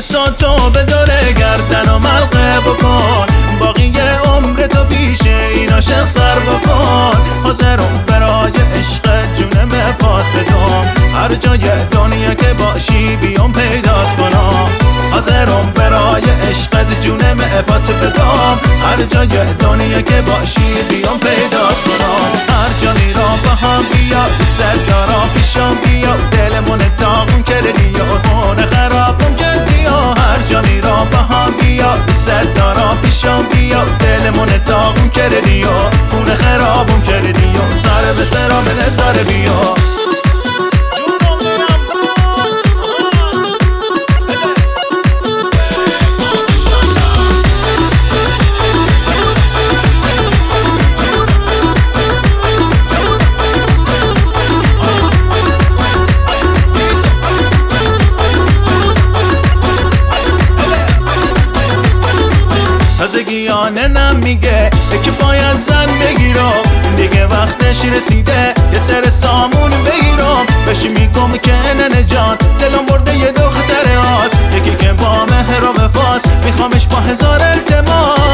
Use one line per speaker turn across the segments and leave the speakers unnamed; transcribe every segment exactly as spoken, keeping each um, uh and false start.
بیستاتو به دوره گردن و ملقه بکن، باقی عمر تو پیش این عاشق سر بکن. حاضرم برای عشق جونم پات بدم، هر جای دنیا که باشی بیام پیدات کنم. حاضرم برای عشقت جونم پات بدم، هر جای دنیا که باشی بیام پیدات کنم. هر جا میرم با هم بیا، سر دارم پیشم بیا، دلمون داغون کردی و خونه خرابم کردی. هر جا میرم با هم بیا، سر دارم پیشم بیا، دلمون داغون کردی و خونه خرابم کردی. سر به سرم نظر بیا. تازگیانه نمیگه که باید زن بگیرم، دیگه وقتش رسیده یه سر سامون بگیرم. بهش میگم که ننه جان دلم برده یه دختره هاست، یکی که با مهر و وفاست، میخوامش با هزار التماس.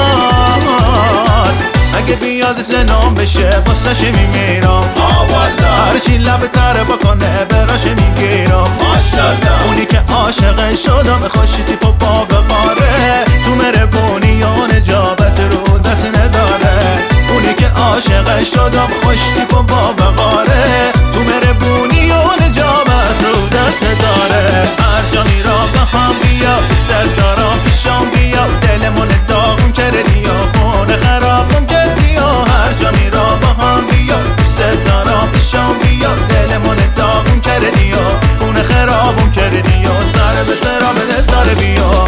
اگه بیاد زنام بشه واسش میمیرم، هرچی لب تره بکنه براش میگیرم. ماشالله اونی که عاشق شدم خوشتی پا پا بقاره، تو مهربونی و نجابت رو دست نداره. اونی که عاشق شدم خوشتی پا پا بقاره، تو مهربونی و نجابت رو دست نداره. هر جا میرم با هم بیا، سر دارم پیشم بیا، دلمون داغون کردی و خونه خرابم کردی. هر جا میرم با هم بیا، سر دارم پیشم بیا، دلمون داغون کردی و خونه خرابم کردی. سر به سرم نظر بیا.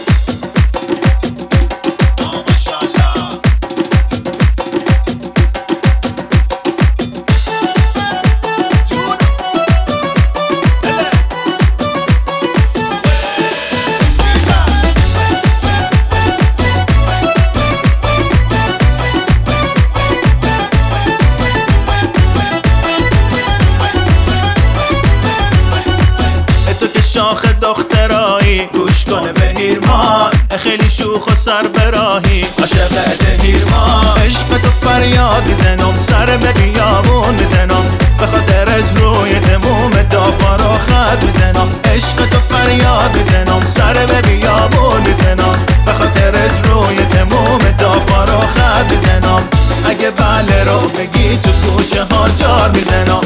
شاخ دخترایی گوش کنه به هیرمان، خیلی شوخ و سر براهی عاشقت هیرمان. عشق تو فریاد میزنم، سر به بیابون میزنم، به خاطرت روی تموم دافا رو خط میزنم. عشق تو فریاد میزنم، سر به بیابون میزنم، به خاطرت روی تموم دافا رو خط میزنم. اگه بله رو بگی تو کوچه ها جار میزنم.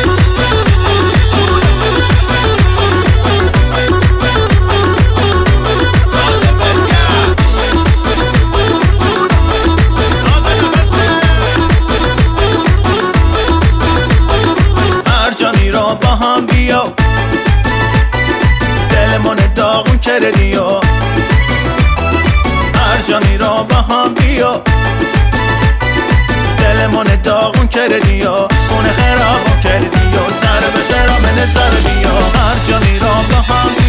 با هم بیا، دلمون داغون کردی و هر جا میرم با هم بیا، دلمون داغون کردی و خونه خرابم کردی و سر به سرم نظر بیا. هر جا میرم با هم